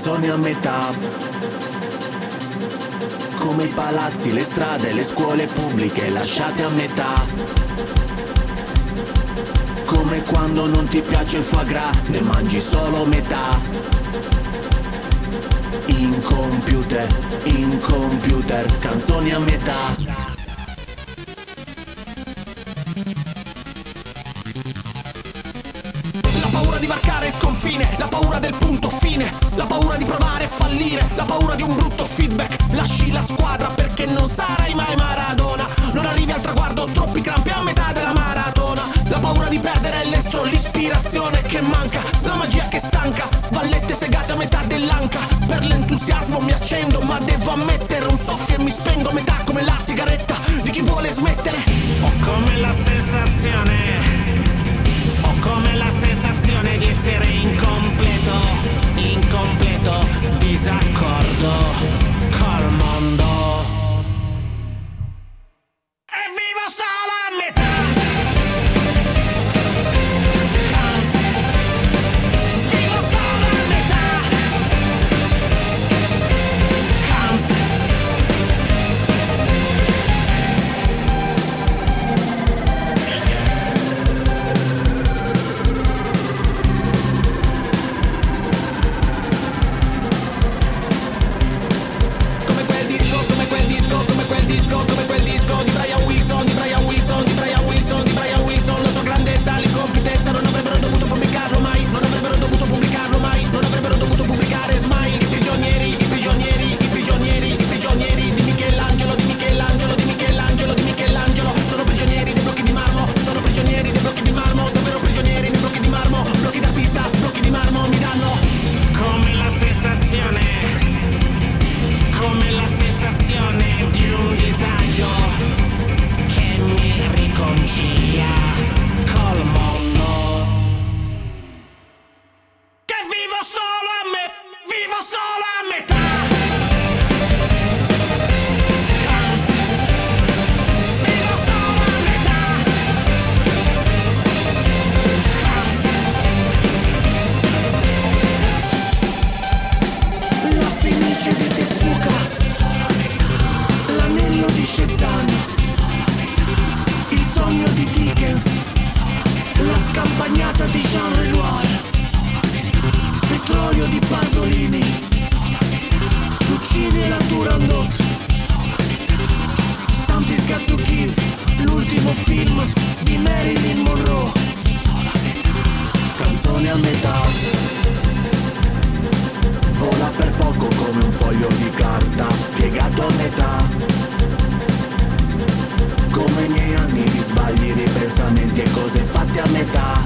canzoni a metà. Come i palazzi, le strade, le scuole pubbliche lasciate a metà. Come quando non ti piace il foie gras, ne mangi solo metà. In computer, canzoni a metà. Di varcare il confine, la paura del punto fine, la paura di provare e fallire, la paura di un brutto feedback. Lasci la squadra perché non sarai mai Maradona, non arrivi al traguardo, troppi crampi a metà della maratona. La paura di perdere l'estro, l'ispirazione che manca, la magia che stanca, vallette segate a metà dell'anca. Per l'entusiasmo mi accendo, ma devo ammettere un soffio e mi spengo a metà, come la sigaretta di chi vuole smettere. Ho come la sensazione, come la sensazione di essere incompleto, disaccordo col mondo. E vivo solo a metà. Anzi, vivo solo a metà. Anzi. Come quel disco di Brian Wilson, di Brian Wilson, di Brian Wilson, di Brian Wilson. La sua grandezza, l'incompletezza, non avrebbero dovuto pubblicarlo mai, non avrebbero dovuto pubblicarlo mai, non avrebbero dovuto pubblicare Smile. I prigionieri, i prigionieri, i prigionieri, i prigionieri di Michelangelo, di Michelangelo, di Michelangelo, di Michelangelo. Sono prigionieri dei blocchi di marmo, sono prigionieri dei blocchi di marmo, davvero prigionieri dei blocchi di marmo, blocchi d'artista, blocchi di marmo mi danno come la sensazione di un disagio che mi riconcilia col mondo. Che vivo solo a me, vivo solo a metà. Anzi, vivo solo a metà. Anzi. La fenice di Tezuka, l'anello di Cézanne, il sogno di Dickens, la scampagnata di Jean Renoir, petrolio di Pasolini, Puccini e la Turandot, Something's Got to Give, l'ultimo film di Marilyn Monroe. Canzone a metà, vola per poco come un foglio di carta piegato a metà. Come i miei anni di sbagli, ripensamenti e cose fatte a metà.